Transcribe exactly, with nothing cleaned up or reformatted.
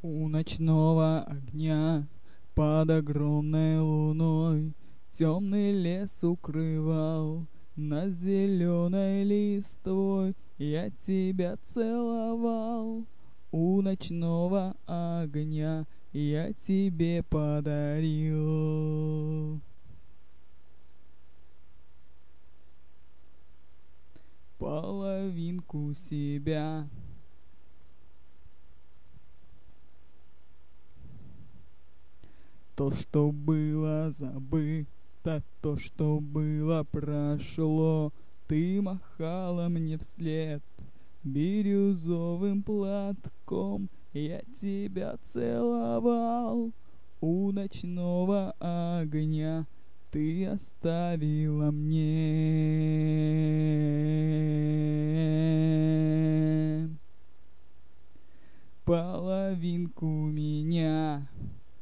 У ночного огня под огромной луной темный лес укрывал нас зеленой листвой. Я тебя целовал у ночного огня, я тебе подарил половинку себя. То, что было забыто, то, что было прошло, ты махала мне вслед бирюзовым платком. Я тебя целовал у ночного огня, ты оставила мне половинку меня.